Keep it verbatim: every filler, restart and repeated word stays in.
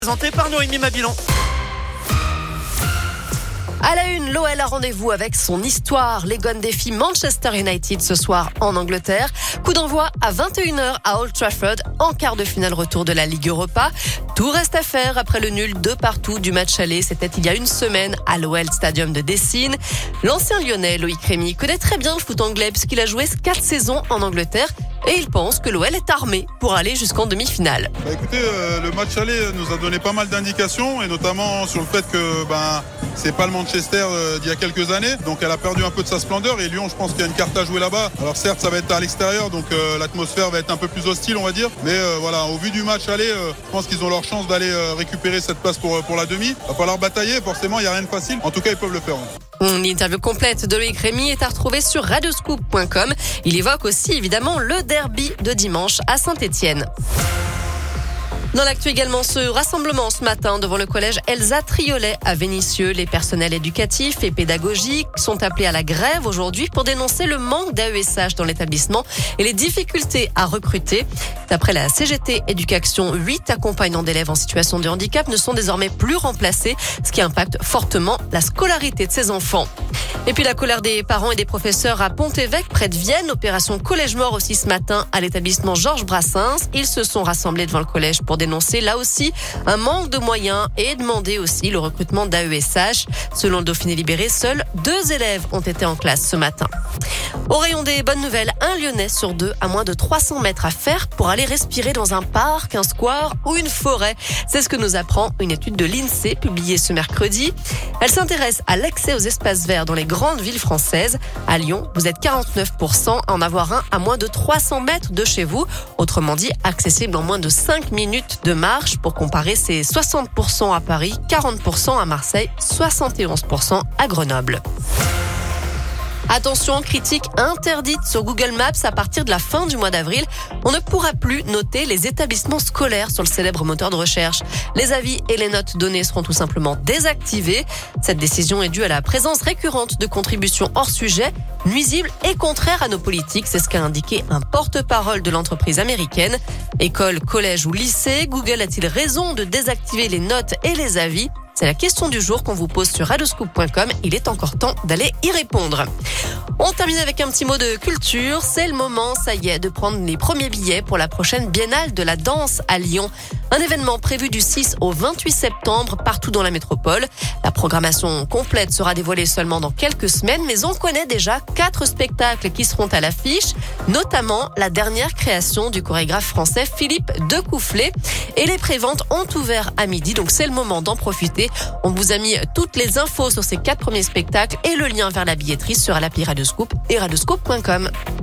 Présenté par Noémie Mabilon. À la une, l'O L a rendez-vous avec son histoire. Les Gones défient Manchester United ce soir en Angleterre. Coup d'envoi à vingt et une heures à Old Trafford en quart de finale retour de la Ligue Europa. Tout reste à faire après le nul de partout du match aller. C'était il y a une semaine à l'O L Stadium de Dessine. L'ancien Lyonnais Loïc Rémy connaît très bien le foot anglais puisqu'il a joué quatre saisons en Angleterre. Et il pense que l'O L est armé pour aller jusqu'en demi-finale. Bah écoutez, euh, le match aller nous a donné pas mal d'indications et notamment sur le fait que ben c'est pas le Manchester euh, d'il y a quelques années, donc elle a perdu un peu de sa splendeur et Lyon, je pense qu'il y a une carte à jouer là-bas. Alors certes, ça va être à l'extérieur, donc euh, l'atmosphère va être un peu plus hostile, on va dire, mais euh, voilà, au vu du match aller, euh, je pense qu'ils ont leur chance d'aller euh, récupérer cette place pour pour la demi. Va falloir batailler, forcément, il y a rien de facile. En tout cas, ils peuvent le faire. Hein. L'interview complète de Loïc Rémy est à retrouver sur radioscoop point com. Il évoque aussi évidemment le derby de dimanche à Saint-Étienne. Dans l'actu également, ce rassemblement ce matin devant le collège Elsa Triolet à Vénissieux. Les personnels éducatifs et pédagogiques sont appelés à la grève aujourd'hui pour dénoncer le manque d'A E S H dans l'établissement et les difficultés à recruter. D'après la C G T Éducation, huit accompagnants d'élèves en situation de handicap ne sont désormais plus remplacés, ce qui impacte fortement la scolarité de ces enfants. Et puis la colère des parents et des professeurs à Pont-Évêque, près de Vienne. Opération Collège Mort aussi ce matin à l'établissement Georges Brassens. Ils se sont rassemblés devant le collège pour dénoncer là aussi un manque de moyens et demander aussi le recrutement d'A E S H. Selon le Dauphiné Libéré, seuls deux élèves ont été en classe ce matin. Au rayon des bonnes nouvelles, un Lyonnais sur deux a moins de trois cents mètres à faire pour aller respirer dans un parc, un square ou une forêt. C'est ce que nous apprend une étude de l'INSEE publiée ce mercredi. Elle s'intéresse à l'accès aux espaces verts dans les grandes villes françaises. À Lyon, vous êtes quarante-neuf pour cent à en avoir un à moins de trois cents mètres de chez vous. Autrement dit, accessible en moins de cinq minutes de marche. Pour comparer, c'est soixante pour cent à Paris, quarante pour cent à Marseille, soixante et onze pour cent à Grenoble. Attention, critique interdite sur Google Maps à partir de la fin du mois d'avril. On ne pourra plus noter les établissements scolaires sur le célèbre moteur de recherche. Les avis et les notes données seront tout simplement désactivés. Cette décision est due à la présence récurrente de contributions hors sujet, nuisibles et contraires à nos politiques. C'est ce qu'a indiqué un porte-parole de l'entreprise américaine. École, collège ou lycée, Google a-t-il raison de désactiver les notes et les avis ? C'est la question du jour qu'on vous pose sur radioscoop point com. Il est encore temps d'aller y répondre. On termine avec un petit mot de culture. C'est le moment, ça y est, de prendre les premiers billets pour la prochaine Biennale de la danse à Lyon. Un événement prévu du six au vingt-huit septembre partout dans la métropole. La programmation complète sera dévoilée seulement dans quelques semaines, mais on connaît déjà quatre spectacles qui seront à l'affiche, notamment la dernière création du chorégraphe français Philippe Decoufflet. Et les préventes ont ouvert à midi, donc c'est le moment d'en profiter. On vous a mis toutes les infos sur ces quatre premiers spectacles et le lien vers la billetterie sur l'appli Radioscoop et radioscoop point com.